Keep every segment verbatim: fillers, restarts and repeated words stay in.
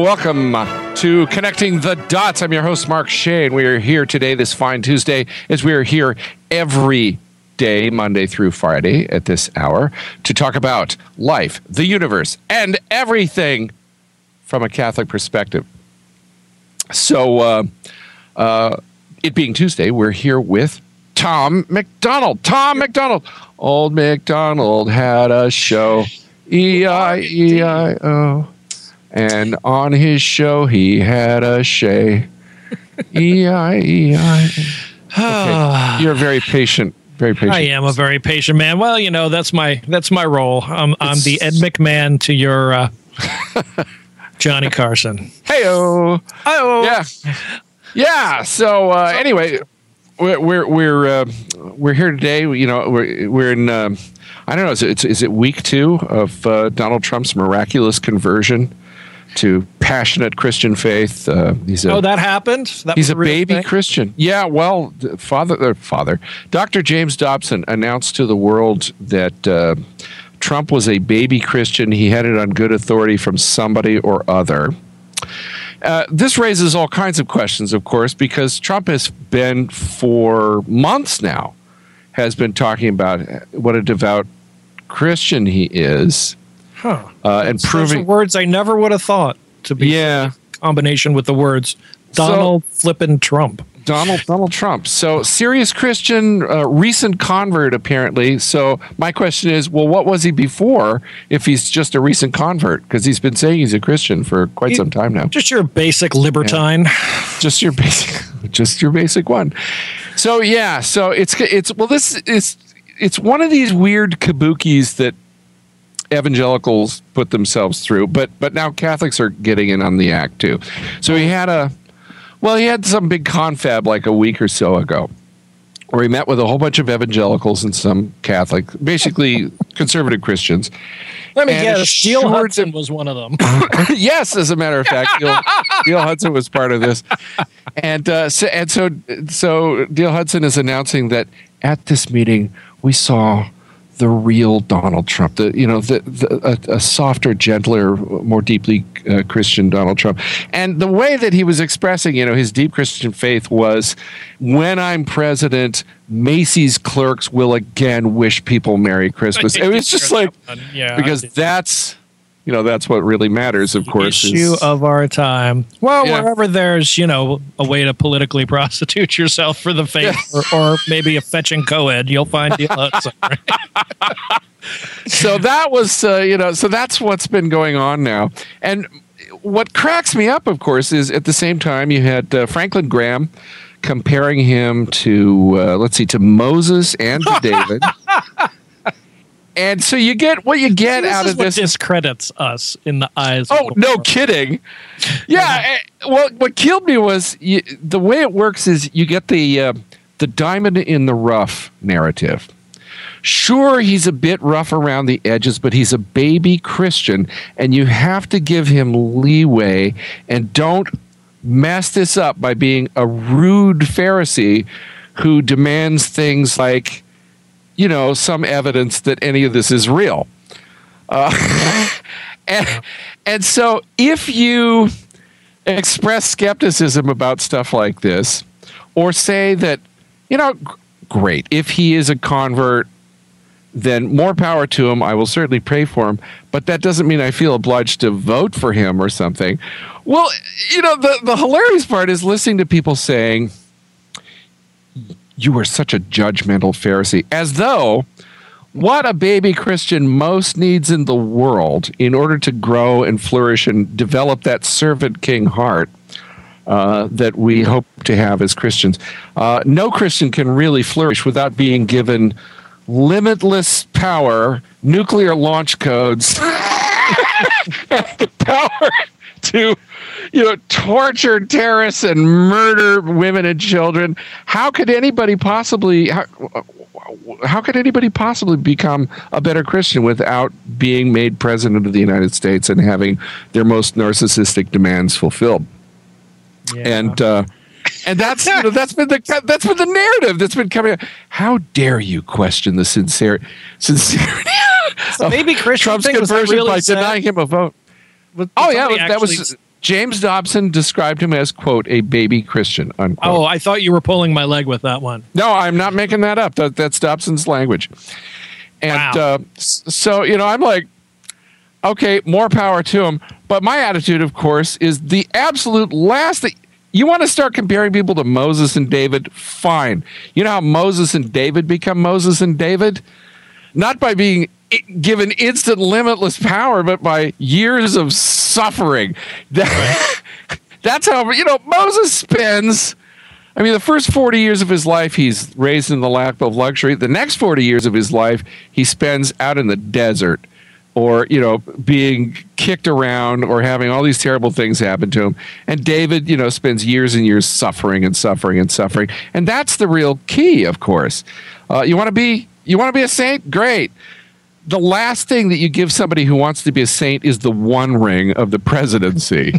welcome to Connecting the Dots. I'm your host, Mark Shea, and we are here today, this fine Tuesday, as we are here every day, Monday through Friday at this hour, to talk about life, the universe, and everything from a Catholic perspective. So, uh, uh, it being Tuesday, we're here with Tom McDonald. Tom McDonald. Old MacDonald had a show, E I E I O. And on his show, he had a shay. E I E I O. Okay. You're very patient. Very patient. I am a very patient man. Well, you know, that's my that's my role. I'm, I'm the Ed McMahon to your uh, Johnny Carson. Hey-o. Hey-o. Yeah. Yeah. So, uh, anyway, we're we're we're, uh, we're here today. You know, we're we're in. Um, I don't know. Is it is it week two of uh, Donald Trump's miraculous conversion to passionate Christian faith? Uh, he's a, oh, that happened. That he's a, a baby thing? Christian. Yeah. Well, father, uh, father, Doctor James Dobson announced to the world that uh, Trump was a baby Christian. He had it on good authority from somebody or other. Uh, this raises all kinds of questions, of course, because Trump has been for months now has been talking about what a devout Christian he is. Huh. Uh, and Those proving are words I never would have thought to be yeah. a combination with the words Donald so, flippin' Trump. Donald Donald Trump. So serious Christian, uh, recent convert apparently. So my question is, well, what was he before if he's just a recent convert? Because he's been saying he's a Christian for quite he, some time now. Just your basic libertine. Yeah. Just your basic, just your basic one. So yeah, so it's it's well, this is it's one of these weird kabukis that evangelicals put themselves through, but but now Catholics are getting in on the act too. So he had a well, he had some big confab like a week or so ago, where he met with a whole bunch of evangelicals and some Catholic, basically conservative Christians. Let me guess, Neil Hudson was one of them. Yes, as a matter of fact, Neil, Neil Hudson was part of this, and uh, so and so so Neil Hudson is announcing that at this meeting we saw the real Donald Trump, the you know the, the a, a softer, gentler, more deeply uh, Christian Donald Trump, and the way that he was expressing, you know, his deep Christian faith was, when I'm president, Macy's clerks will again wish people Merry Christmas. It was just like, yeah, because that's. You know, that's what really matters, of course. Issue is, of our time. Well, yeah. wherever there's, you know, a way to politically prostitute yourself for the faith, yeah. or, or maybe a fetching co-ed, you'll find Neil Hudson. Right? So that was, uh, you know, so that's what's been going on now. And what cracks me up, of course, is at the same time you had uh, Franklin Graham comparing him to, uh, let's see, to Moses and to David. And so you get what you get so out of of this. This discredits us in the eyes. Oh, of the no world. kidding! Yeah. Well, what killed me was you, the way it works is you get the uh, the diamond in the rough narrative. Sure, he's a bit rough around the edges, but he's a baby Christian, and you have to give him leeway and don't mess this up by being a rude Pharisee who demands things like, you know, some evidence that any of this is real. Uh, and, and so if you express skepticism about stuff like this, or say that, you know, g- great, if he is a convert, then more power to him. I will certainly pray for him, but that doesn't mean I feel obliged to vote for him or something. Well, you know, the, the hilarious part is listening to people saying, you are such a judgmental Pharisee, as though what a baby Christian most needs in the world in order to grow and flourish and develop that servant king heart uh, that we hope to have as Christians. Uh, no Christian can really flourish without being given limitless power, nuclear launch codes, the power to, you know, torture terrorists and murder women and children. How could anybody possibly how, how could anybody possibly become a better Christian without being made president of the United States and having their most narcissistic demands fulfilled? Yeah. And uh, and that's you know, that's been the that's been the narrative that's been coming out. How dare you question the sincere sincerity so of maybe Christian Trump's thing was conversion really by sad. denying him a vote? But oh yeah, that actually, was James Dobson described him as, quote, a baby Christian, unquote. Oh, I thought you were pulling my leg with that one. No, I'm not making that up. That, that's Dobson's language. And Wow. uh, so, you know, I'm like, okay, more power to him. But my attitude, of course, is the absolute last thing. You want to start comparing people to Moses and David? Fine. You know how Moses and David become Moses and David? Not by being given instant limitless power, but by years of suffering. That, that's how, you know, Moses spends, I mean, the first forty years of his life, he's raised in the lap of luxury. The next forty years of his life, he spends out in the desert or, you know, being kicked around or having all these terrible things happen to him. And David, you know, spends years and years suffering and suffering and suffering. And that's the real key, of course. Uh, you want to be, you want to be a saint? Great. The last thing that you give somebody who wants to be a saint is the one ring of the presidency.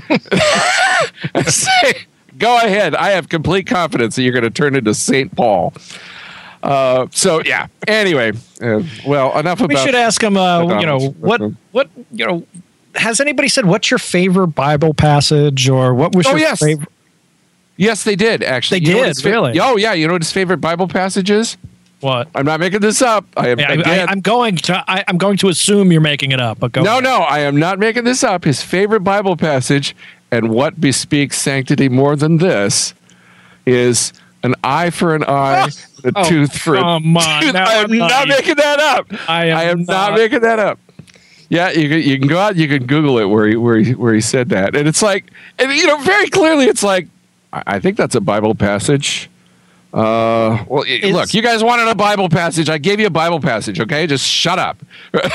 Say, go ahead. I have complete confidence that you're going to turn into Saint Paul. Uh, so yeah. Anyway, uh, well, enough about. We should ask him. Uh, you know what? What you know? Has anybody said what's your favorite Bible passage or what was Oh, your yes. favorite? Yes, they did actually. They You know what did, his fa- really? Oh yeah. You know what his favorite Bible passage is? What? I'm not making this up. I am. I, again, I, I'm going to. I, I'm going to assume you're making it up. But go. no, ahead. no, I am not making this up. His favorite Bible passage, and what bespeaks sanctity more than this, is an eye for an eye, and a Oh, tooth for a come on. tooth. Now I am I'm not not- making that up. I am I am not, not- making that up. Yeah, you can, you can go out, you can Google it where he where he, where he said that, and it's like, and you know, very clearly, it's like, I, I think that's a Bible passage. Uh, well, it- It's- look, you guys wanted a Bible passage. I gave you a Bible passage. Okay, just shut up. It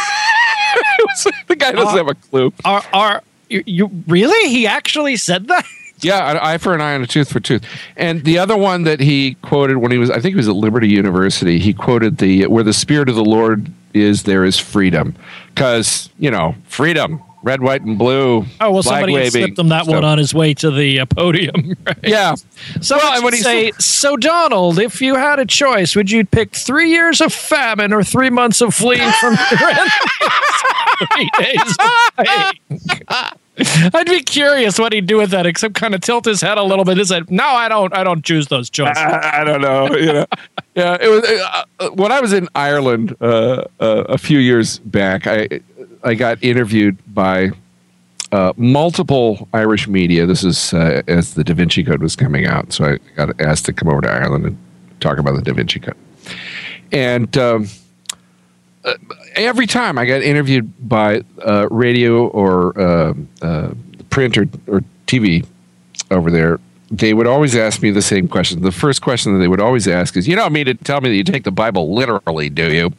was- the guy doesn't Uh, have a clue. Are are you, you really? He actually said that? Yeah, an eye for an eye and a tooth for tooth. And the other one that he quoted when he was, I think he was at Liberty University, he quoted the, where the Spirit of the Lord is, there is freedom. Because, you know, freedom, red, white, and blue. Oh well, flag somebody had waving, slipped him that one stuff. on his way to the uh, podium. Right? Yeah. Someone Well, and when should he say, "So Donald, if you had a choice, would you pick three years of famine or three months of fleeing from your enemies? Three days of pain?" I'd be curious what he'd do with that, except kind of tilt his head a little bit. He said, "No, I don't. I don't choose those choices." I, I don't know. You know, yeah. It was uh, when I was in Ireland uh, uh, a few years back. I I got interviewed by uh, multiple Irish media. This is uh, as the Da Vinci Code was coming out, so I got asked to come over to Ireland and talk about the Da Vinci Code. And um, uh, every time I got interviewed by uh, radio or uh, uh, print or, or T V over there, they would always ask me the same question. The first question that they would always ask is, "You don't mean to tell me that you take the Bible literally, do you?"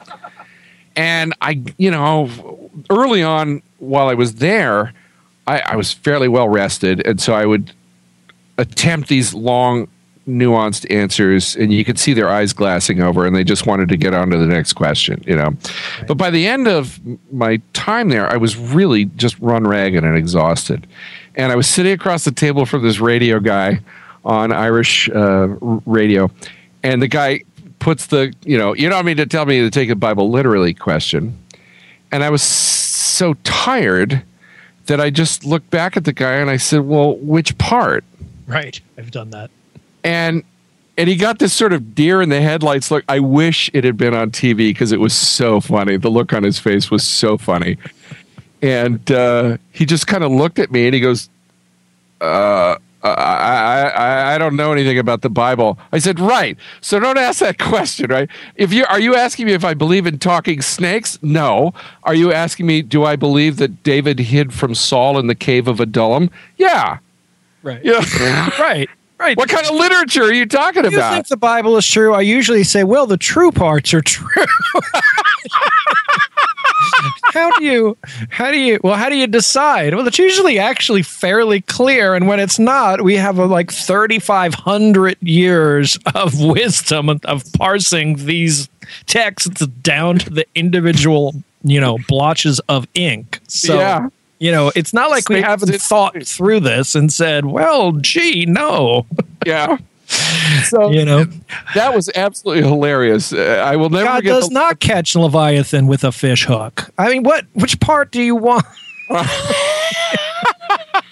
And I, you know, early on while I was there, I, I was fairly well rested, and so I would attempt these long, nuanced answers, and you could see their eyes glassing over, and they just wanted to get on to the next question, you know. Right. But by the end of my time there, I was really just run ragged and exhausted. And I was sitting across the table from this radio guy on Irish uh, radio, and the guy puts the, you know, you don't mean to tell me to take the Bible literally question. And I was so tired that I just looked back at the guy and I said, well, which part? Right. I've done that. And and he got this sort of deer in the headlights look. I wish it had been on T V because it was so funny. The look on his face was so funny. And uh, he just kind of looked at me and he goes, uh, I, I, I, I don't know anything about the Bible. I said, right. So don't ask that question, right? If you are you asking me if I believe in talking snakes? No. Are you asking me, do I believe that David hid from Saul in the cave of Adullam? Yeah. Right. Yeah. Right. Right. What kind of literature are you talking If you about? think the Bible is true, I usually say, well, the true parts are true. How do you, how do you, well, how do you decide? Well, it's usually actually fairly clear. And when it's not, we have a, like thirty-five hundred years of wisdom of, of parsing these texts down to the individual, you know, blotches of ink. So, Yeah. you know, it's not like we Snakes- haven't thought through this and said, well, gee, no. Yeah. So You know, that was absolutely hilarious. Uh, I will never God forget does the- not catch Leviathan with a fish hook. I mean, what? Which part do you want?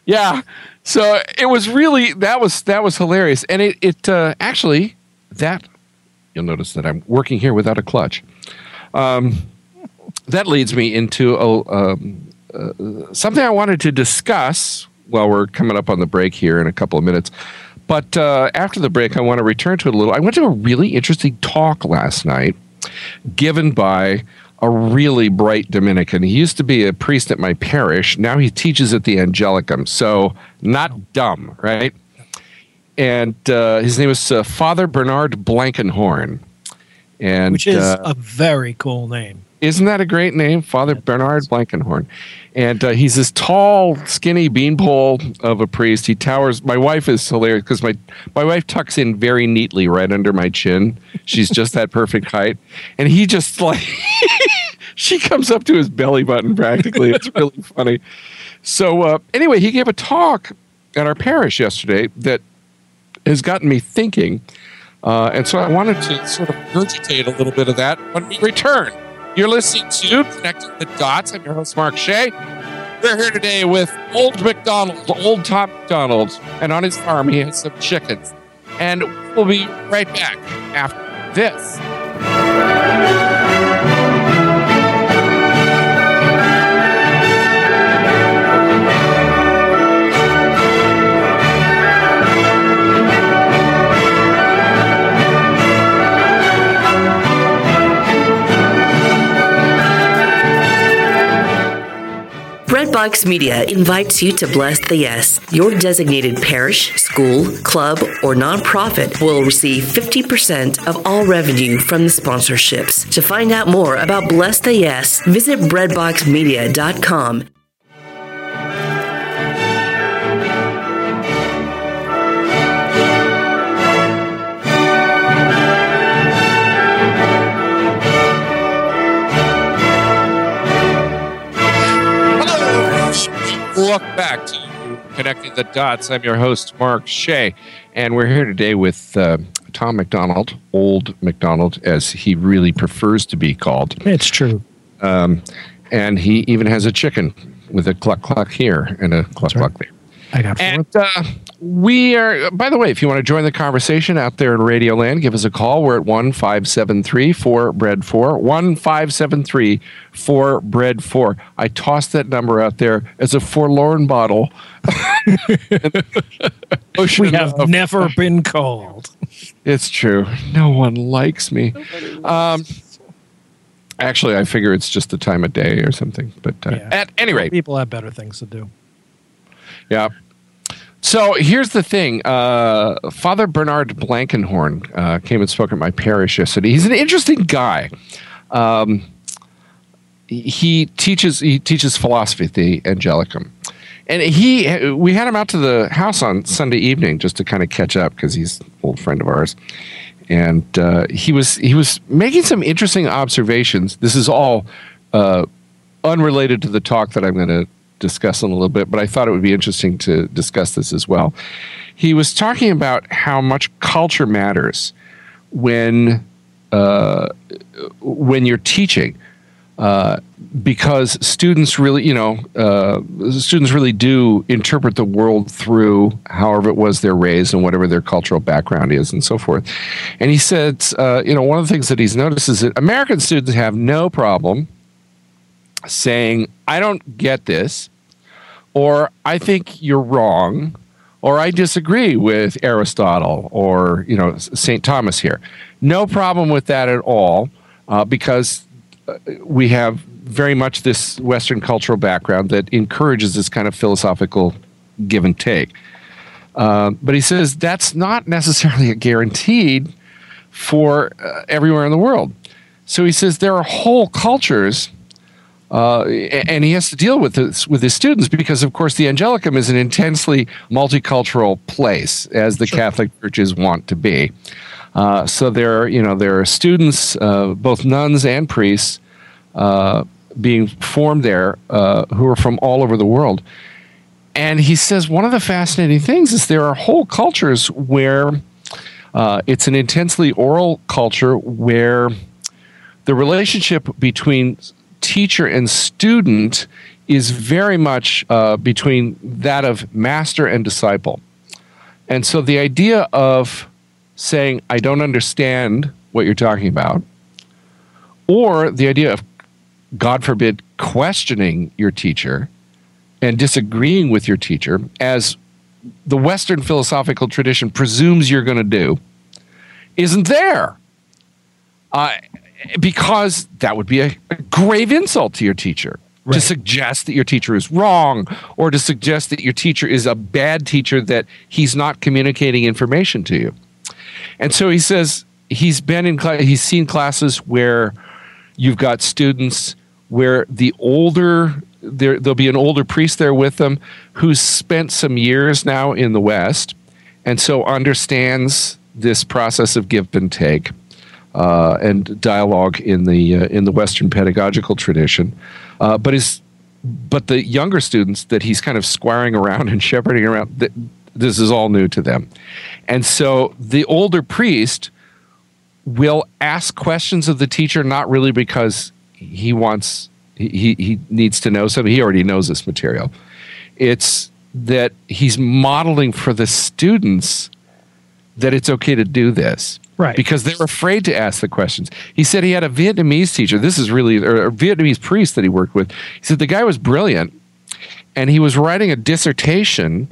Yeah. So it was really that was that was hilarious, and it it uh, actually that you'll notice that I'm working here without a clutch. Um, that leads me into a, um, uh, something I wanted to discuss while we're coming up on the break here in a couple of minutes. But uh, after the break, I want to return to it a little. I went to a really interesting talk last night given by a really bright Dominican. He used to be a priest at my parish. Now he teaches at the Angelicum. So not dumb, right? And uh, his name is uh, Father Bernard Blankenhorn. And, Which is uh, a very cool name. Isn't that a great name? Father Bernard Blankenhorn. And uh, he's this tall, skinny beanpole of a priest. He towers. My wife is hilarious because my, my wife tucks in very neatly right under my chin. She's just that perfect height. And he just like, she comes up to his belly button practically. It's really funny. So uh, anyway, he gave a talk at our parish yesterday that has gotten me thinking. Uh, and so I wanted to sort of regurgitate a little bit of that when we return. You're listening to Connecting the Dots. I'm your host, Mark Shea. We're here today with Old McDonald, Old Tom McDonald, and on his farm he has some chickens. And we'll be right back after this. Breadbox Media invites you to Bless the Yes. Your designated parish, school, club, or nonprofit will receive fifty percent of all revenue from the sponsorships. To find out more about Bless the Yes, visit breadbox media dot com. Welcome back to Connecting the Dots. I'm your host, Mark Shea, and we're here today with uh, Tom McDonald, Old McDonald, as he really prefers to be called. It's true. Um, and he even has a chicken with a cluck cluck here and a cluck right. cluck there. I got four. And uh, we are, by the way, if you want to join the conversation out there in Radio Land, give us a call. We're at one five seven three four bread four, one five seven three four bread four. I tossed that number out there as a forlorn bottle. We have never been called. It's true. No one likes me. Um, actually, I figure it's just the time of day or something. But uh, Yeah. at any rate. People have better things to do. Yeah. So here's the thing. Uh, Father Bernard Blankenhorn uh, came and spoke at my parish yesterday. He's an interesting guy. Um, he teaches he teaches philosophy at the Angelicum, and he we had him out to the house on Sunday evening just to kind of catch up because he's an old friend of ours, and uh, he was he was making some interesting observations. This is all uh, unrelated to the talk that I'm going to discuss in a little bit, but I thought it would be interesting to discuss this as well. He was talking about how much culture matters when uh, when you're teaching, uh, because students really, you know, uh, students really do interpret the world through however it was they're raised and whatever their cultural background is and so forth. And he said, uh, you know, one of the things that he's noticed is that American students have no problem saying, I don't get this, or I think you're wrong, or I disagree with Aristotle or, you know, Saint Thomas here. No problem with that at all, uh, because we have very much this Western cultural background that encourages this kind of philosophical give and take. Uh, but he says that's not necessarily a guaranteed for uh, everywhere in the world. So he says there are whole cultures. Uh, and he has to deal with this with his students because, of course, the Angelicum is an intensely multicultural place, as the sure. Catholic churches want to be. Uh, so there, are, you know, there are students, uh, both nuns and priests, uh, being formed there uh, who are from all over the world. And he says one of the fascinating things is there are whole cultures where uh, it's an intensely oral culture where the relationship between teacher and student is very much uh, between that of master and disciple. And so the idea of saying, I don't understand what you're talking about, or the idea of, God forbid, questioning your teacher and disagreeing with your teacher, as the Western philosophical tradition presumes you're going to do, isn't there. Uh, because that would be a, a grave insult to your teacher. Right. To suggest that your teacher is wrong, or to suggest that your teacher is a bad teacher, that he's not communicating information to you. And so he says he's been in class, he's seen classes where you've got students where the older, there, there'll be an older priest there with them who's spent some years now in the West, and so understands this process of give and take uh, and dialogue in the uh, in the Western pedagogical tradition. Uh, but his, but the younger students that he's kind of squiring around and shepherding around, th- this is all new to them. And so the older priest will ask questions of the teacher, not really because he wants, he, he needs to know something. He already knows this material. It's that he's modeling for the students that it's okay to do this. Right. Because they're afraid to ask the questions. He said he had a Vietnamese teacher. This is really, or a Vietnamese priest that he worked with. He said the guy was brilliant, and he was writing a dissertation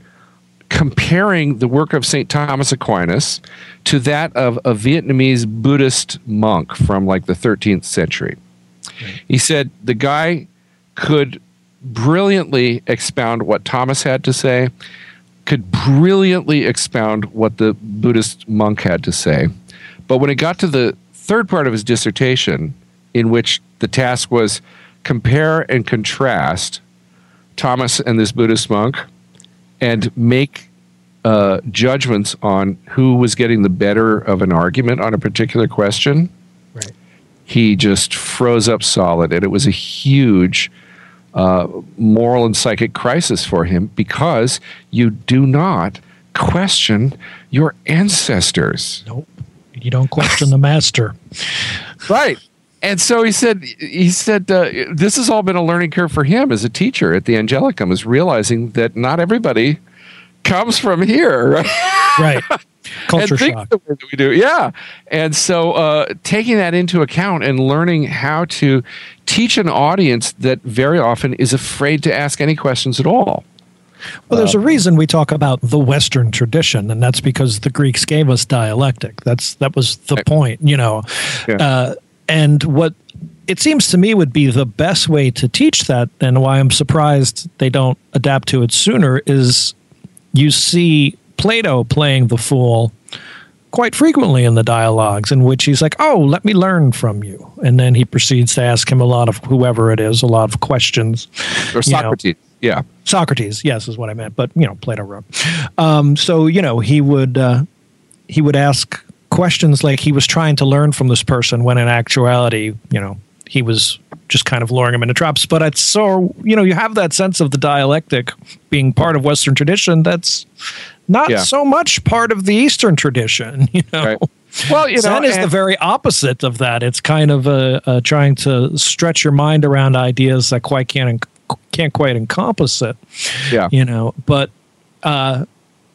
comparing the work of Saint Thomas Aquinas to that of a Vietnamese Buddhist monk from like the thirteenth century. Right. He said the guy could brilliantly expound what Thomas had to say, could brilliantly expound what the Buddhist monk had to say. But when it got to the third part of his dissertation, in which the task was compare and contrast Thomas and this Buddhist monk and make uh, judgments on who was getting the better of an argument on a particular question, right. He just froze up solid. And it was a huge uh, moral and psychic crisis for him, because you do not question your ancestors. Nope. You don't question the master. Right. And so he said, he said, uh, this has all been a learning curve for him as a teacher at the Angelicum, is realizing that not everybody comes from here. Right. Right. Culture and shock. The way that we do. Yeah. And so uh, taking that into account and learning how to teach an audience that very often is afraid to ask any questions at all. Well, there's a reason we talk about the Western tradition, and that's because the Greeks gave us dialectic. That's that was the point, you know. Yeah. Uh, and what it seems to me would be the best way to teach that, and why I'm surprised they don't adapt to it sooner, is you see Plato playing the fool quite frequently in the dialogues, in which he's like, oh, let me learn from you. And then he proceeds to ask him a lot of, whoever it is, a lot of questions. Or Socrates. You know. Yeah. Socrates, yes, is what I meant. But, you know, Plato wrote. Um, so, you know, he would uh, he would ask questions like he was trying to learn from this person, when in actuality, you know, he was just kind of luring him into traps. But it's so, you know, you have that sense of the dialectic being part of Western tradition that's not yeah. so much part of the Eastern tradition, you know. Right. Well, you know, Zen is the very opposite of that. It's kind of uh, uh, trying to stretch your mind around ideas that quite can't can't quite encompass it. Yeah, you know. But uh,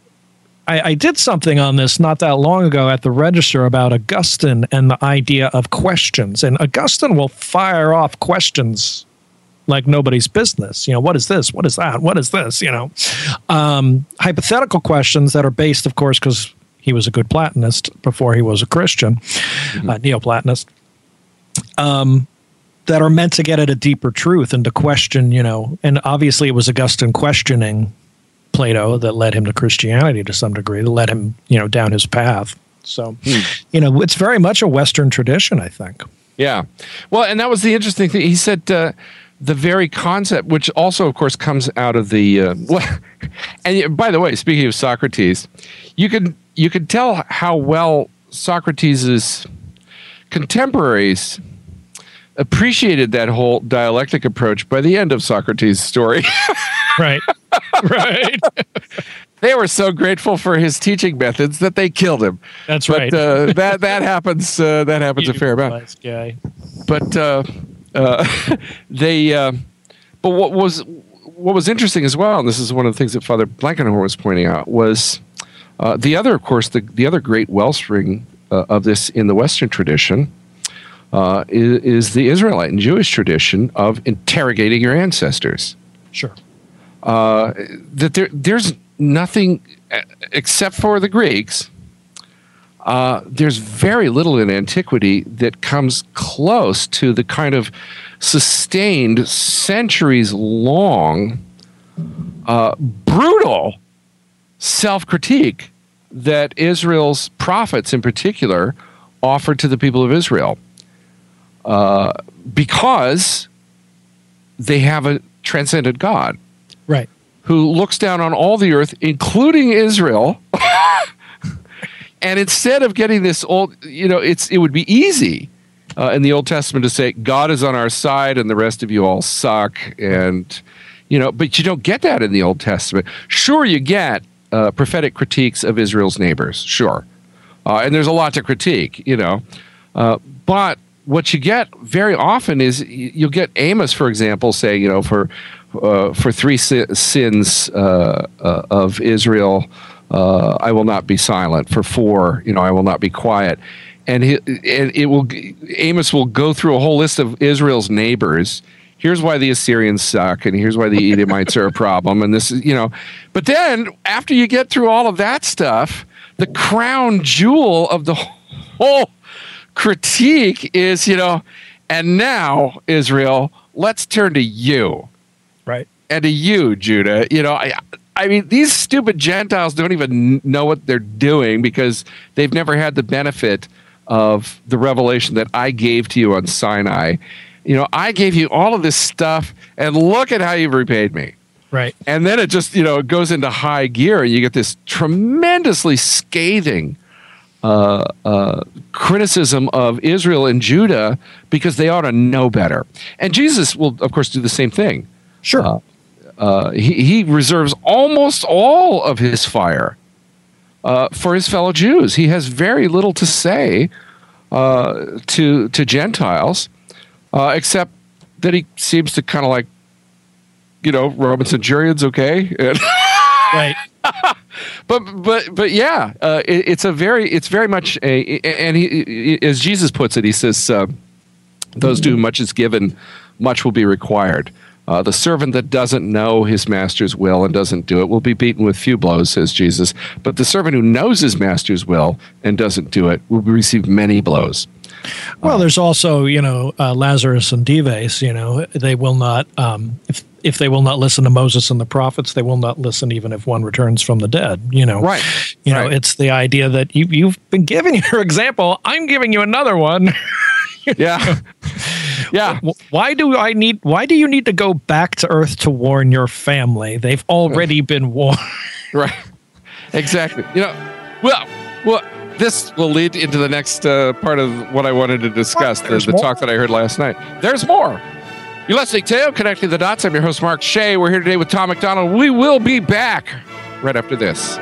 I, I did something on this not that long ago at the Register about Augustine and the idea of questions. And Augustine will fire off questions like nobody's business. You know, what is this? What is that? What is this? You know, um, hypothetical questions that are based, of course, because he was a good Platonist before he was a Christian, mm-hmm. uh, Neoplatonist, um, that are meant to get at a deeper truth and to question, you know, and obviously it was Augustine questioning Plato that led him to Christianity to some degree, that led him, you know, down his path. So, hmm. you know, it's very much a Western tradition, I think. Yeah. Well, and that was the interesting thing. He said uh, the very concept, which also, of course, comes out of the, uh, well, and by the way, speaking of Socrates, you can, you can tell how well Socrates' contemporaries appreciated that whole dialectic approach by the end of Socrates' story. Right. Right. They were so grateful for his teaching methods that they killed him. That's but, right. Uh, that that happens. Uh, that happens a fair amount. Nice guy. But uh, uh, they. Uh, but but what was what was interesting as well, and this is one of the things that Father Blankenhorn was pointing out, was uh, the other, of course, the, the other great wellspring uh, of this in the Western tradition uh, is, is the Israelite and Jewish tradition of interrogating your ancestors. Sure. Uh, that there there's nothing except for the Greeks. Uh, there's very little in antiquity that comes close to the kind of sustained, centuries-long, uh, brutal self-critique that Israel's prophets, in particular, offered to the people of Israel, uh, because they have a transcendent God, right, who looks down on all the earth, including Israel. And instead of getting this old, you know, it's it would be easy uh, in the Old Testament to say God is on our side and the rest of you all suck, and you know, but you don't get that in the Old Testament. Sure, you get uh, prophetic critiques of Israel's neighbors, sure, uh, and there's a lot to critique, you know, uh, but what you get very often is you'll get Amos, for example, saying, you know, for uh, for three si- sins uh, uh, of Israel. Uh, I will not be silent. For four, you know, I will not be quiet. And, he, and it will. Amos will go through a whole list of Israel's neighbors. Here's why the Assyrians suck, and here's why the Edomites are a problem. And this is, you know, but then after you get through all of that stuff, the crown jewel of the whole critique is, you know, and now Israel, let's turn to you, right, and to you, Judah. You know, I. I mean, these stupid Gentiles don't even know what they're doing because they've never had the benefit of the revelation that I gave to you on Sinai. You know, I gave you all of this stuff, and look at how you've repaid me. Right. And then it just, you know, it goes into high gear, and you get this tremendously scathing uh, uh, criticism of Israel and Judah because they ought to know better. And Jesus will, of course, do the same thing. Sure. Uh, Uh, he, he reserves almost all of his fire uh, for his fellow Jews. He has very little to say uh, to to Gentiles, uh, except that he seems to kind of like, you know, Roman centurions, okay, and right. but but but yeah, uh, it, it's a very it's very much a, and he, as Jesus puts it, he says, uh, "Those to whom much is given, much will be required." Uh, the servant that doesn't know his master's will and doesn't do it will be beaten with few blows, says Jesus. But the servant who knows his master's will and doesn't do it will receive many blows. Well, uh, there's also, you know, uh, Lazarus and Dives, you know, they will not, um, if, if they will not listen to Moses and the prophets, they will not listen even if one returns from the dead, you know. Right. You right. know, it's the idea that you, you've been given your example. I'm giving you another one. Yeah. Yeah. Why do I need? Why do you need to go back to Earth to warn your family? They've already been warned. Right. Exactly. You know. Well. Well. This will lead into the next uh, part of what I wanted to discuss. The, the talk that I heard last night. There's more. You're listening to Connecting the Dots. I'm your host, Mark Shea. We're here today with Tom McDonald. We will be back right after this.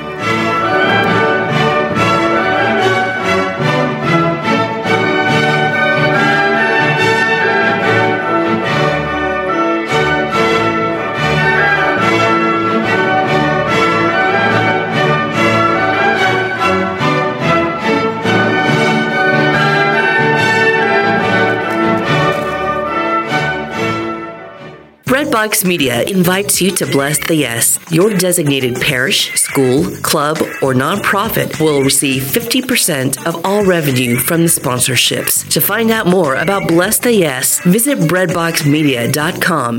Breadbox Media invites you to Bless the Yes. Your designated parish, school, club, or nonprofit will receive fifty percent of all revenue from the sponsorships. To find out more about Bless the Yes, visit breadbox media dot com.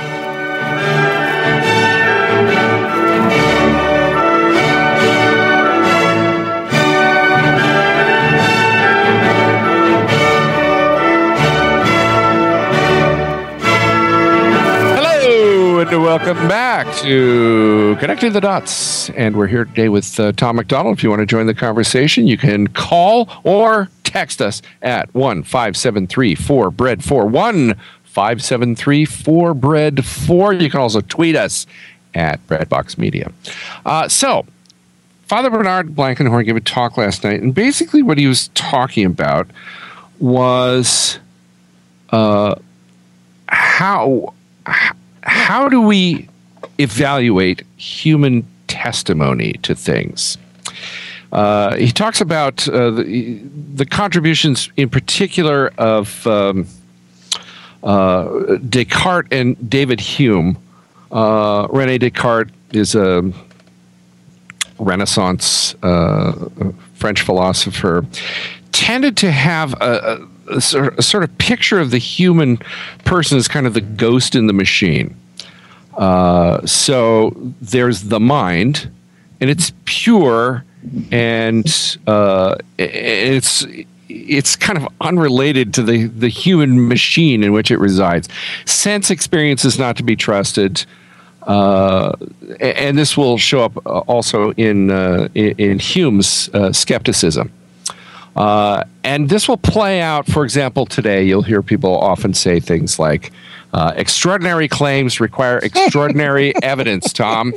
And welcome back to Connecting the Dots. And we're here today with uh, Tom McDonald. If you want to join the conversation, you can call or text us at one five seven three four bread four. one five seven three four bread four. You can also tweet us at Breadbox Media. Uh, so, Father Bernard Blankenhorn gave a talk last night, and basically what he was talking about was uh, how how do we evaluate human testimony to things? Uh, he talks about uh, the, the contributions in particular of um, uh, Descartes and David Hume. Uh, René Descartes is a Renaissance uh, French philosopher, tended to have a, a, a, sort, a sort of picture of the human person as kind of the ghost in the machine. Uh, so there's the mind, and it's pure, and uh, it's it's kind of unrelated to the, the human machine in which it resides. Sense experience is not to be trusted. Uh, and this will show up also in uh, in, in Hume's uh, skepticism. Uh, and this will play out, for example, today. You'll hear people often say things like, uh, extraordinary claims require extraordinary evidence, Tom.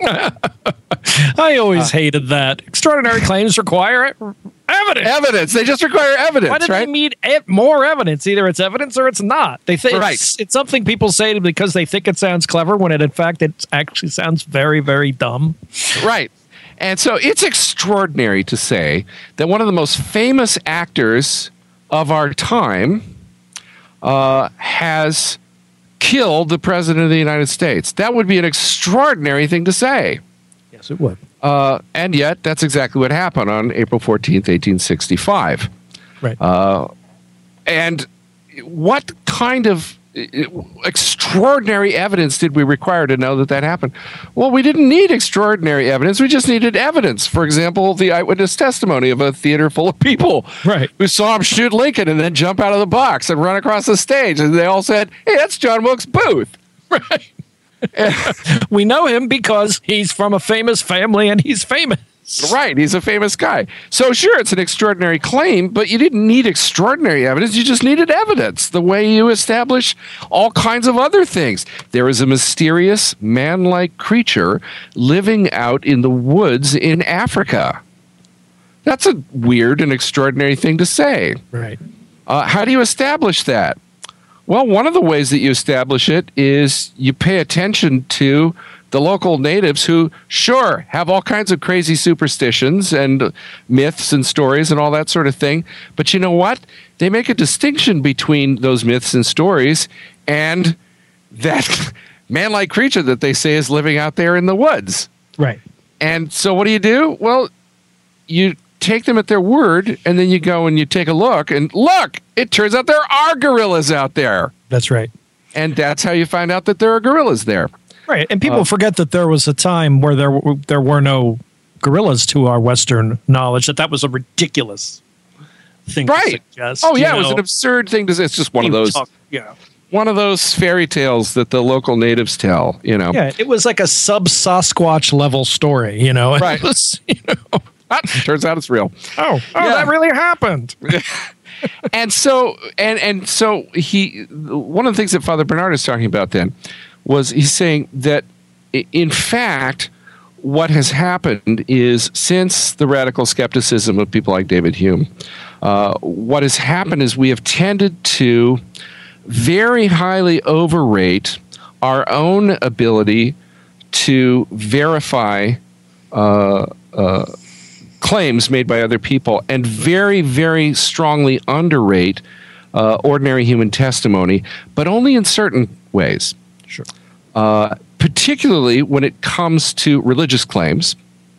I always uh, hated that. Extraordinary claims require evidence. Evidence. They just require evidence, Why did right? they need more evidence? Either it's evidence or it's not. They think right. it's, it's something people say because they think it sounds clever when it, in fact, it actually sounds very, very dumb. Right. And so it's extraordinary to say that one of the most famous actors of our time uh, has killed the president of the United States. That would be an extraordinary thing to say. Yes, it would. Uh, and yet, that's exactly what happened on April fourteenth, eighteen sixty-five. Right. Uh, and what kind of extraordinary evidence did we require to know that that happened? Well, we didn't need extraordinary evidence. We just needed evidence. For example, the eyewitness testimony of a theater full of people right. who saw him shoot Lincoln and then jump out of the box and run across the stage. And they all said, hey, that's John Wilkes Booth. Right. We know him because he's from a famous family and he's famous. Right. He's a famous guy. So sure, it's an extraordinary claim, but you didn't need extraordinary evidence. You just needed evidence, the way you establish all kinds of other things. There is a mysterious man-like creature living out in the woods in Africa. That's a weird and extraordinary thing to say. Right. Uh, how do you establish that? Well, one of the ways that you establish it is you pay attention to the local natives who, sure, have all kinds of crazy superstitions and myths and stories and all that sort of thing. But you know what? They make a distinction between those myths and stories and that man-like creature that they say is living out there in the woods. Right. And so what do you do? Well, you take them at their word, and then you go and you take a look, and look, it turns out there are gorillas out there. That's right. And that's how you find out that there are gorillas there. Right, and people uh, forget that there was a time where there w- there were no gorillas, to our Western knowledge. That that was a ridiculous thing right. to suggest. Oh yeah, know? It was an absurd thing to say. It's just one of those, talk, yeah, one of those fairy tales that the local natives tell. You know, yeah, it was like a sub Sasquatch level story. You know, right? It was, you know, ah, turns out it's real. Oh, oh, yeah. That really happened. and so, and and so he. One of the things that Father Bernard is talking about then was he's saying that, in fact, what has happened is since the radical skepticism of people like David Hume, uh, what has happened is we have tended to very highly overrate our own ability to verify uh, uh, claims made by other people and very, very strongly underrate uh, ordinary human testimony, but only in certain ways. Sure. Uh, particularly when it comes to religious claims,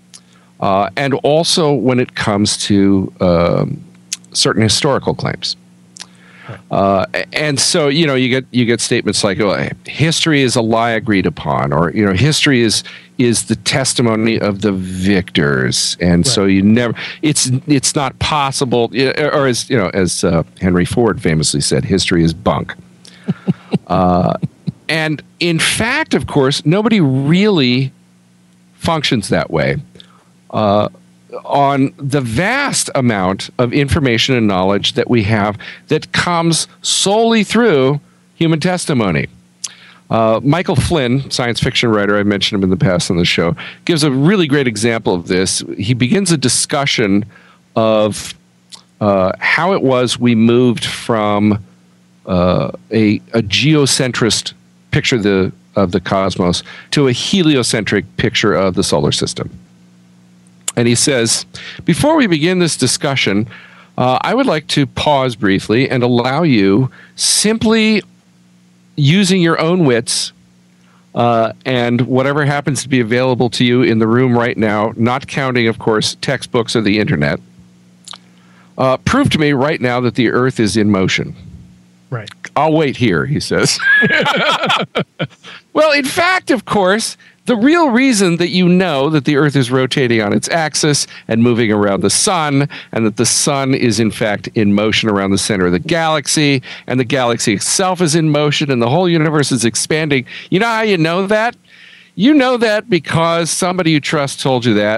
uh, and also when it comes to um, certain historical claims. Uh, and so, you know, you get you get statements like, "Oh, history is a lie agreed upon," or you know, history is is the testimony of the victors, and right. so you never. It's it's not possible, or as you know, as uh, Henry Ford famously said, "History is bunk." uh, And in fact, of course, nobody really functions that way. Uh, on the vast amount of information and knowledge that we have that comes solely through human testimony. Uh, Michael Flynn, science fiction writer, I mentioned him in the past on the show, gives a really great example of this. He begins a discussion of uh, how it was we moved from uh, a, a geocentrist picture of the of the cosmos to a heliocentric picture of the solar system. And he says, before we begin this discussion, uh, I would like to pause briefly and allow you, simply using your own wits uh, and whatever happens to be available to you in the room right now, not counting, of course, textbooks or the internet, uh, prove to me right now that the Earth is in motion. Right. I'll wait here, he says. Well, in fact, of course, the real reason that you know that the Earth is rotating on its axis and moving around the sun, and that the sun is in fact in motion around the center of the galaxy, and the galaxy itself is in motion, and the whole universe is expanding. You know how you know that? You know that because somebody you trust told you that,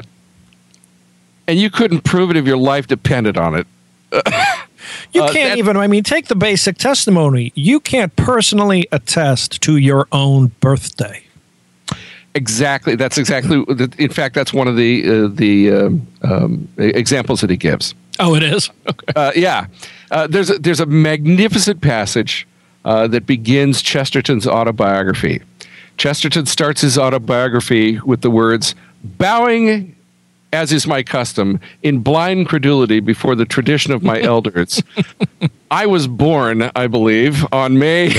and you couldn't prove it if your life depended on it. You Uh, can't that- even, I mean, take the basic testimony. You can't personally attest to your own birthday. Exactly. That's exactly. In fact, that's one of the uh, the um, um, examples that he gives. Oh, it is? Okay. Uh, yeah, uh, there's a, there's a magnificent passage uh, that begins Chesterton's autobiography. Chesterton starts his autobiography with the words, "Bowing, as is my custom, in blind credulity before the tradition of my elders. I was born, I believe, on May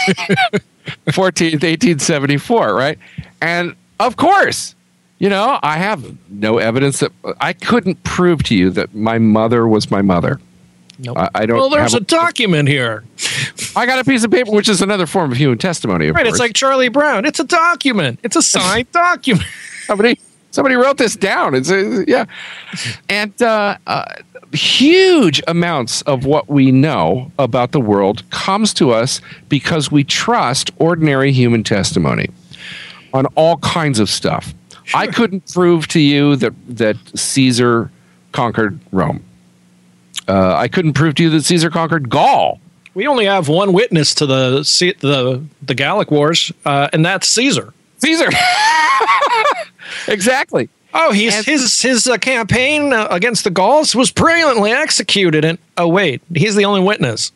fourteenth, eighteen seventy-four, right? And of course, you know, I have no evidence that I couldn't prove to you that my mother was my mother. Nope. I, I don't. Well, there's have a document here. I got a piece of paper, which is another form of human testimony. Of Right, course. it's like Charlie Brown. It's a document. It's a signed document. somebody somebody wrote this down. It's uh, yeah, and uh, uh, huge amounts of what we know about the world comes to us because we trust ordinary human testimony on all kinds of stuff. Sure. I couldn't prove to you that that Caesar conquered Rome. Uh, I couldn't prove to you that Caesar conquered Gaul. We only have one witness to the C- the the Gallic Wars, uh, and that's Caesar. Caesar. Exactly. Oh, he's, And- his his uh, campaign uh, against the Gauls was brilliantly executed. And oh, wait, he's the only witness.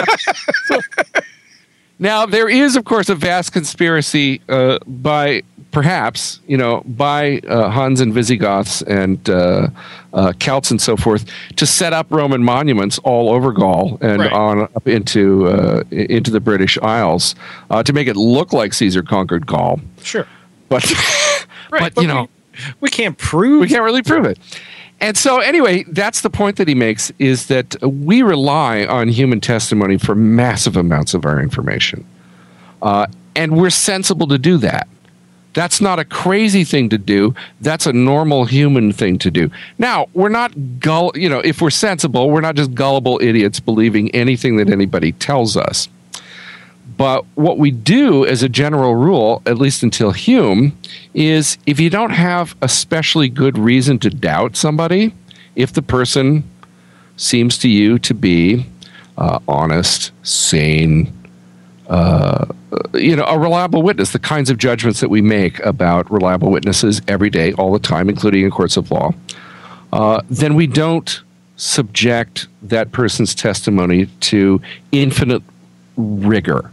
Now, there is, of course, a vast conspiracy uh, by, perhaps, you know, by uh, Huns and Visigoths and uh, uh, Celts and so forth to set up Roman monuments all over Gaul and Right. on up into uh, into the British Isles uh, to make it look like Caesar conquered Gaul. Sure, But, right, but, you know, we, we can't prove. we can't really prove it. And so anyway, that's the point that he makes, is that we rely on human testimony for massive amounts of our information. Uh, and we're sensible to do that. That's not a crazy thing to do. That's a normal human thing to do. Now, we're not gull, you know, if we're sensible, we're not just gullible idiots believing anything that anybody tells us. But what we do as a general rule, at least until Hume, is if you don't have especially good reason to doubt somebody, if the person seems to you to be uh, honest, sane, uh, you know, a reliable witness, the kinds of judgments that we make about reliable witnesses every day, all the time, including in courts of law, uh, then we don't subject that person's testimony to infinite rigor.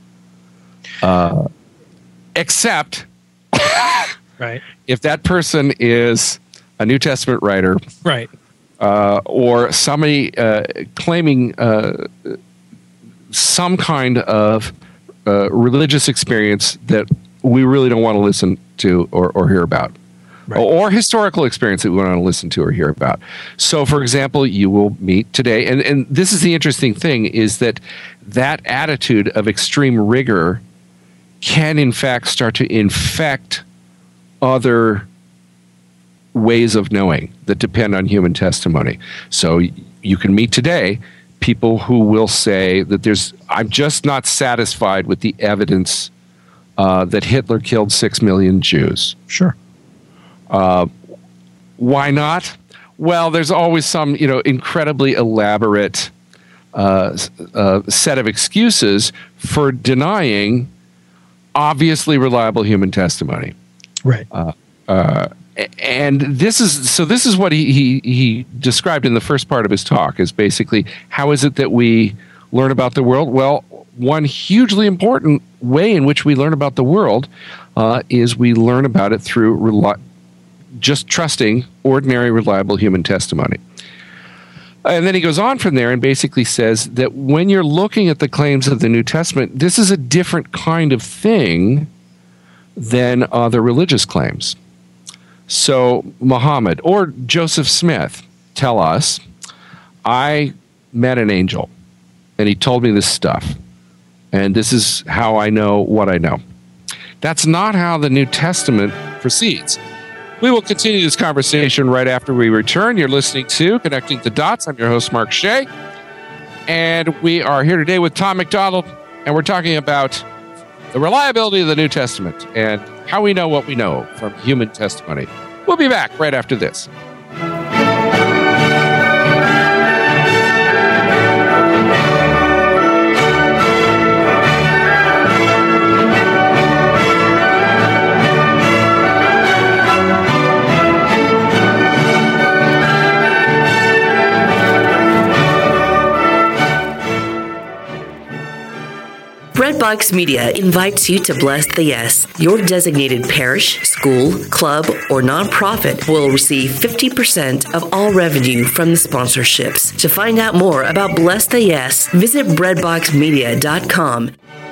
Uh, except Right, if that person is a New Testament writer right. uh, or somebody uh, claiming uh, some kind of uh, religious experience that we really don't want to listen to or, or hear about. Right. Or historical experience that we want to listen to or hear about. So, for example, you will meet today, and, and this is the interesting thing, is that that attitude of extreme rigor can, in fact, start to infect other ways of knowing that depend on human testimony. So you can meet today people who will say that there's, I'm just not satisfied with the evidence uh, that Hitler killed six million Jews. Sure. Uh, why not? Well, there's always some, you know, incredibly elaborate uh, uh, set of excuses for denying obviously reliable human testimony. Right. Uh, uh, and this is so. This is what he, he he described in the first part of his talk. Is basically how is it that we learn about the world? Well, one hugely important way in which we learn about the world uh, is we learn about it through reli- just trusting ordinary, reliable human testimony. And then he goes on from there and basically says that when you're looking at the claims of the New Testament, this is a different kind of thing than other religious claims. So Muhammad or Joseph Smith tell us, I met an angel and he told me this stuff. And this is how I know what I know. That's not how the New Testament proceeds. We will continue this conversation right after we return. You're listening to Connecting the Dots. I'm your host, Mark Shea. And we are here today with Tom McDonald, and we're talking about the reliability of the New Testament and how we know what we know from human testimony. We'll be back right after this. Redbox Media invites you to Bless the Yes. Your designated parish, school, club, or nonprofit will receive fifty percent of all revenue from the sponsorships. To find out more about Bless the Yes, visit breadbox media dot com.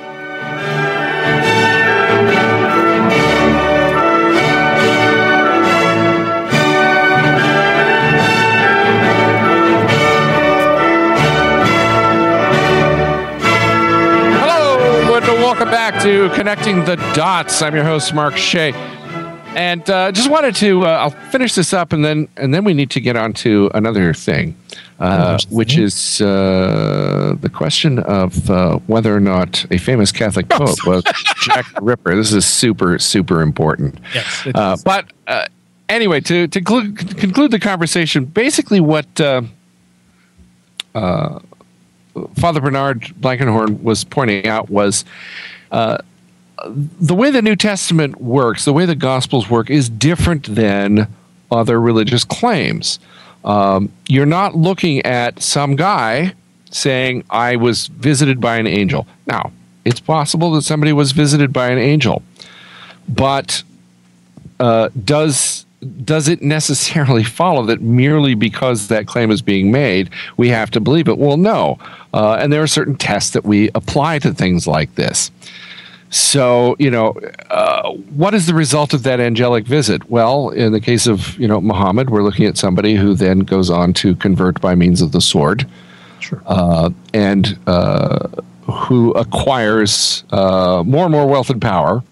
Welcome back to Connecting the Dots. I'm your host, Mark Shea, and uh, just wanted to. Uh, I'll finish this up, and then and then we need to get on to another thing, uh, which is uh, the question of uh, whether or not a famous Catholic pope was Jack the Ripper. This is super super important. Yes, uh, but uh, anyway, to to cl- conclude the conversation, basically what. Uh, uh, Father Bernard Blankenhorn was pointing out was uh, the way the New Testament works, the way the Gospels work, is different than other religious claims. Um, you're not looking at some guy saying, I was visited by an angel. Now, it's possible that somebody was visited by an angel, but uh, does... Does it necessarily follow that merely because that claim is being made, we have to believe it? Well, no. Uh, and there are certain tests that we apply to things like this. So, you know, uh, what is the result of that angelic visit? Well, in the case of, you know, Muhammad, we're looking at somebody who then goes on to convert by means of the sword. Sure. Uh, and uh, who acquires uh, more and more wealth and power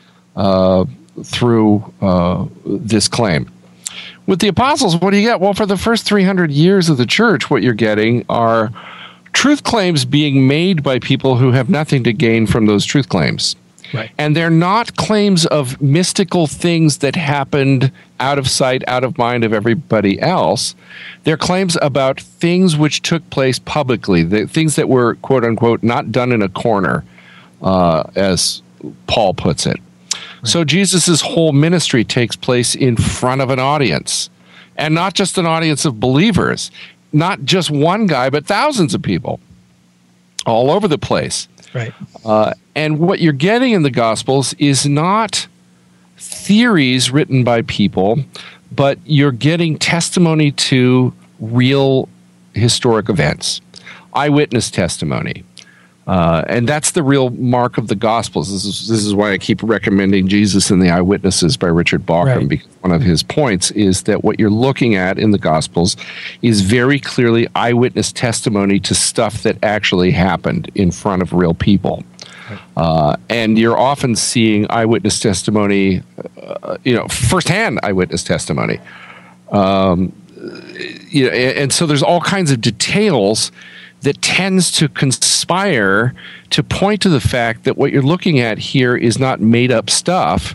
uh through uh, this claim. With the apostles, what do you get? Well, for the first three hundred years of the church, what you're getting are truth claims being made by people who have nothing to gain from those truth claims. Right. And they're not claims of mystical things that happened out of sight, out of mind of everybody else. They're claims about things which took place publicly, the things that were, quote unquote, not done in a corner, uh, as Paul puts it. So Jesus' whole ministry takes place in front of an audience, and not just an audience of believers, not just one guy, but thousands of people all over the place. Right. Uh, and what you're getting in the Gospels is not theories written by people, but you're getting testimony to real historic events, eyewitness testimony. Uh, and that's the real mark of the Gospels. This is this is why I keep recommending Jesus and the Eyewitnesses by Richard Bauckham, Right. because one of his points is that what you're looking at in the Gospels is very clearly eyewitness testimony to stuff that actually happened in front of real people. Uh, and you're often seeing eyewitness testimony, uh, you know, firsthand eyewitness testimony. Um, you know, and so there's all kinds of details that tends to conspire to point to the fact that what you're looking at here is not made up stuff,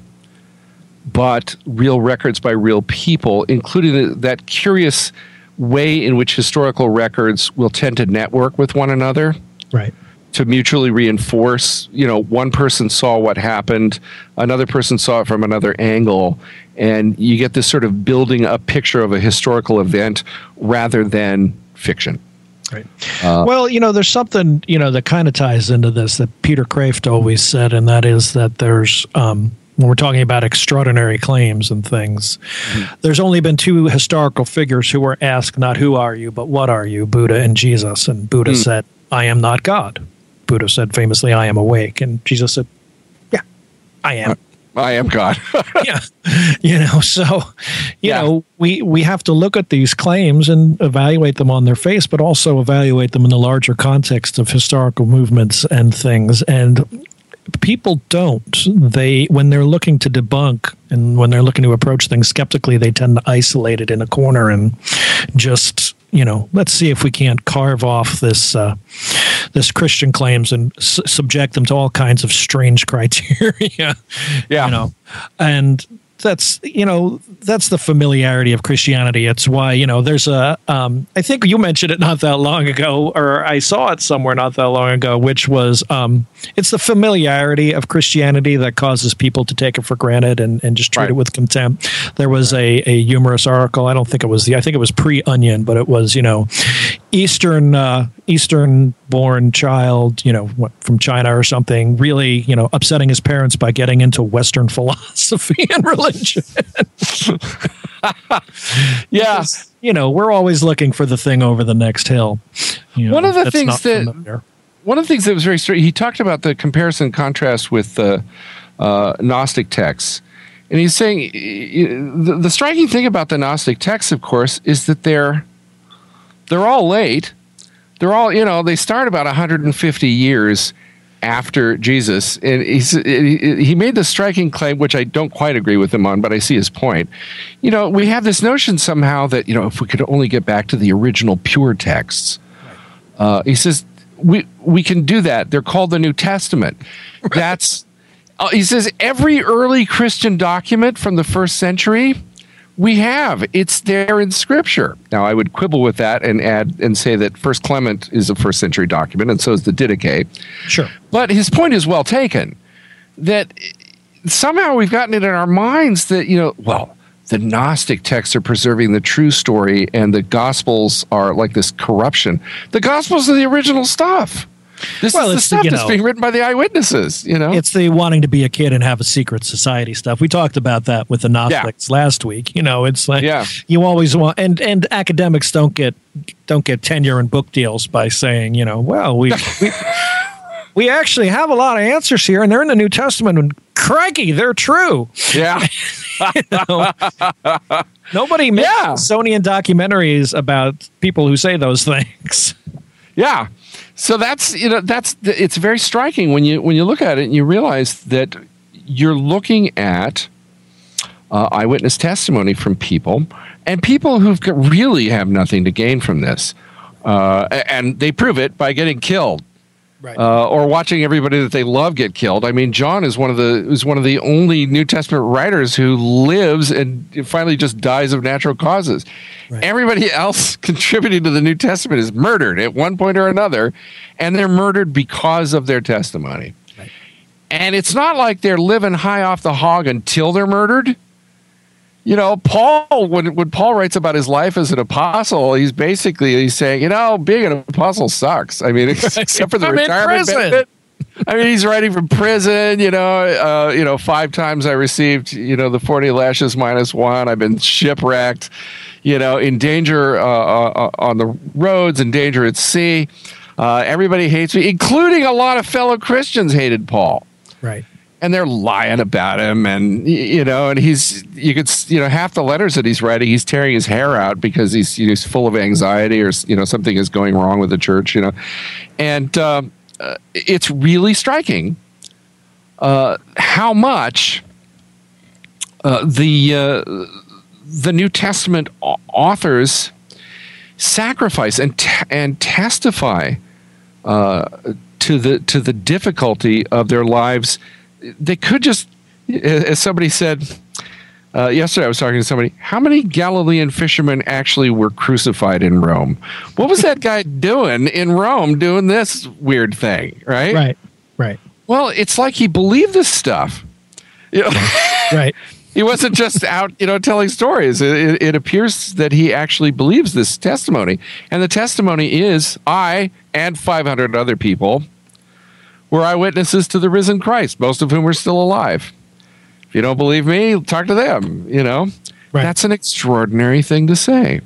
but real records by real people, including that curious way in which historical records will tend to network with one another. Right. To mutually reinforce, you know, one person saw what happened, another person saw it from another angle, and you get this sort of building up picture of a historical event rather than fiction. Right. Uh, well, you know, there's something, you know, that kind of ties into this that Peter Kraft always said, and that is that there's, um, when we're talking about extraordinary claims and things, mm-hmm. there's only been two historical figures who were asked not who are you, but what are you, Buddha and Jesus. And Buddha mm. said, I am not God. Buddha said famously, I am awake. And Jesus said, yeah, I am. I am God. yeah. You know, so, you yeah. know, we, we have to look at these claims and evaluate them on their face, but also evaluate them in the larger context of historical movements and things. And people don't. They, when they're looking to debunk and when they're looking to approach things skeptically, they tend to isolate it in a corner and just, you know, let's see if we can't carve off this uh, this Christian claims and s- subject them to all kinds of strange criteria. Yeah, you know, and that's, you know, that's the familiarity of Christianity. It's why, you know, there's a, um, I think you mentioned it not that long ago, or I saw it somewhere not that long ago, which was, um, it's the familiarity of Christianity that causes people to take it for granted and, and just treat right. it with contempt. There was a, a humorous article. I don't think it was the, I think it was pre-Onion, but it was, you know, Eastern, uh, Eastern born child, you know, what, from China or something, really, you know, upsetting his parents by getting into Western philosophy and religion. yeah. Because, you know, we're always looking for the thing over the next hill. You know, one of the things that, familiar. one of the things that was very strange, he talked about the comparison and contrast with the uh, Gnostic texts. And he's saying the, the striking thing about the Gnostic texts, of course, is that they're, they're all late. They're all, you know, they start about one hundred fifty years after Jesus. And he's, he made the striking claim, which I don't quite agree with him on, but I see his point. You know, we have this notion somehow that, you know, if we could only get back to the original pure texts, uh, he says, we, we can do that. They're called the New Testament. Right. That's, uh, he says, every early Christian document from the first century, we have. It's there in Scripture. Now, I would quibble with that and add and say that First Clement is a first century document, and so is the Didache. Sure. But his point is well taken, that somehow we've gotten it in our minds that, you know, well, the Gnostic texts are preserving the true story, and the Gospels are like this corruption. The Gospels are the original stuff. This well, is the stuff the, that's know, being written by the eyewitnesses, you know? It's the wanting to be a kid and have a secret society stuff. We talked about that with the Gnostics yeah. last week. You know, it's like yeah. you always want, and, and academics don't get don't get tenure and book deals by saying, you know, well, we we, we actually have a lot of answers here, and they're in the New Testament, and crikey, they're true. Yeah. you know? Nobody makes yeah. Smithsonian documentaries about people who say those things. Yeah. So that's, you know, that's, it's very striking when you, when you look at it and you realize that you're looking at uh, eyewitness testimony from people, and people who really have nothing to gain from this. Uh, and they prove it by getting killed. Right. Uh, or watching everybody that they love get killed. I mean, John is one of the is one of the only New Testament writers who lives and finally just dies of natural causes. Right. Everybody else contributing to the New Testament is murdered at one point or another, and they're murdered because of their testimony. Right. And it's not like they're living high off the hog until they're murdered. You know, Paul, when when Paul writes about his life as an apostle, he's basically he's saying, you know, being an apostle sucks. I mean, except for the I'm retirement benefit. I mean, he's writing from prison. You know, uh, you know, five times I received, you know, the forty lashes minus one. I've been shipwrecked. You know, in danger uh, uh, on the roads, in danger at sea. Uh, everybody hates me, including a lot of fellow Christians hated Paul. Right. And they're lying about him, and you know, and he's you could you know half the letters that he's writing, he's tearing his hair out because he's you know, he's full of anxiety, or you know something is going wrong with the church, you know, and uh, uh, it's really striking uh, how much uh, the uh, the New Testament authors sacrifice and t- and testify uh, to the to the difficulty of their lives. They could just, as somebody said uh, yesterday, I was talking to somebody, how many Galilean fishermen actually were crucified in Rome? What was that guy doing in Rome doing this weird thing, right? Right, right. Well, it's like he believed this stuff. You know? Right. He wasn't just out, you know, telling stories. It, it, it appears that he actually believes this testimony. And the testimony is, I and five hundred other people were eyewitnesses to the risen Christ, most of whom are still alive. If you don't believe me, talk to them, you know. Right. That's an extraordinary thing to say.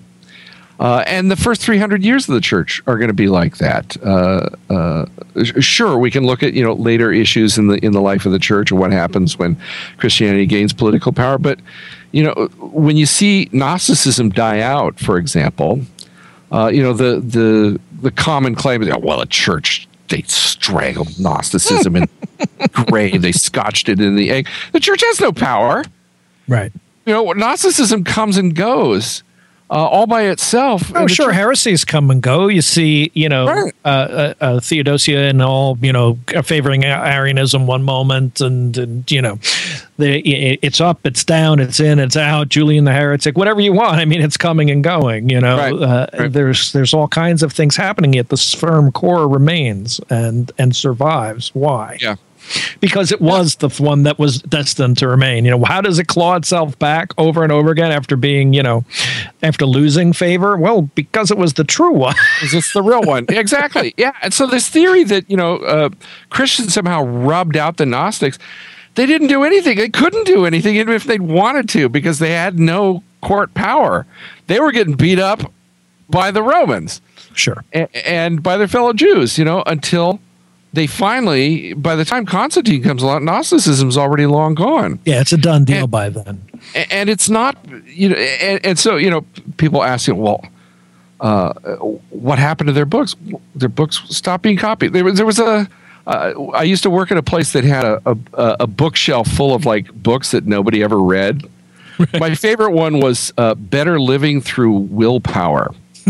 Uh, and the first three hundred years of the church are going to be like that. Uh, uh, sure, we can look at, you know, later issues in the in the life of the church and what happens when Christianity gains political power. But, you know, when you see Gnosticism die out, for example, uh, you know, the the the common claim is, oh, well, a church, they strangled Gnosticism in the grave. They scotched it in the egg. The church has no power. Right. You know, Gnosticism comes and goes. Uh, all by itself. Oh, sure. Church. Heresies come and go. You see, you know, right. uh, uh, uh, Theodosia and all, you know, favoring Arianism one moment, and, and you know, the, it, it's up, it's down, it's in, it's out. Julian the heretic, whatever you want. I mean, it's coming and going. You know, right. Uh, right. there's there's all kinds of things happening. Yet the firm core remains and and survives. Why? Yeah. Because it was the one that was destined to remain. You know, how does it claw itself back over and over again after being, you know, after losing favor? Well, because it was the true one. It's the real one. Exactly. Yeah. And so this theory that, you know, uh, Christians somehow rubbed out the Gnostics, they didn't do anything. They couldn't do anything even if they'd wanted to, because they had no court power. They were getting beat up by the Romans. Sure. And, and by their fellow Jews, you know, until they finally, by the time Constantine comes along, Gnosticism's already long gone. Yeah, it's a done deal and, by then. And it's not, you know, and, and so, you know, people ask, you know, well, uh, what happened to their books? Their books stopped being copied. There was, there was a, uh, I used to work at a place that had a, a, a bookshelf full of like books that nobody ever read. Right. My favorite one was uh, Better Living Through Willpower.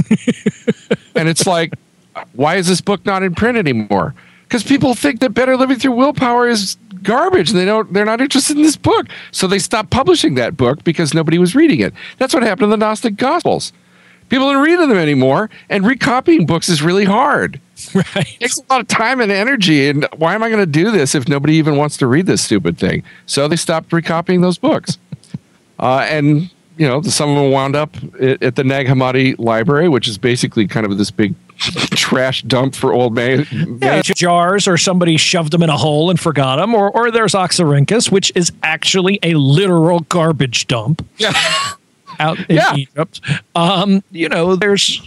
And it's like, why is this book not in print anymore? Because people think that Better Living Through Willpower is garbage, and they don't. They're not interested in this book, so they stopped publishing that book because nobody was reading it. That's what happened to the Gnostic Gospels. People don't read them anymore, and recopying books is really hard. Right, it takes a lot of time and energy. And why am I going to do this if nobody even wants to read this stupid thing? So they stopped recopying those books, uh, and you know, some of them wound up at, at the Nag Hammadi Library, which is basically kind of this big trash dump for old man. Yeah, jars, or somebody shoved them in a hole and forgot them, or or there's Oxyrhynchus, which is actually a literal garbage dump. Yeah. Out in yeah. Egypt. Um, you know, there's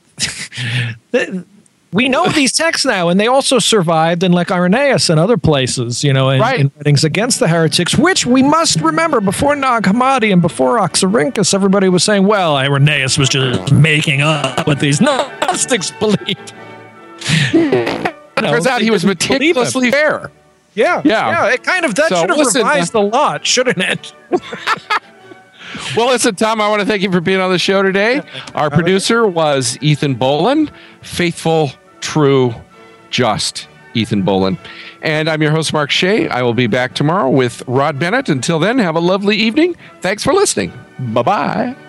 we know these texts now, and they also survived in like Irenaeus and other places, you know, in, right. in writings against the heretics, which we must remember before Nag Hammadi and before Oxyrhynchus, everybody was saying, well, Irenaeus was just making up what these Gnostics believed. It know, turns out he was meticulously fair. Yeah, yeah. Yeah, it kind of, that so, should have listen, revised uh, a lot, shouldn't it? Well, listen, Tom, I want to thank you for being on the show today. Our producer was Ethan Boland, faithful, true, just Ethan Boland. And I'm your host, Mark Shea. I will be back tomorrow with Rod Bennett. Until then, have a lovely evening. Thanks for listening. Bye-bye.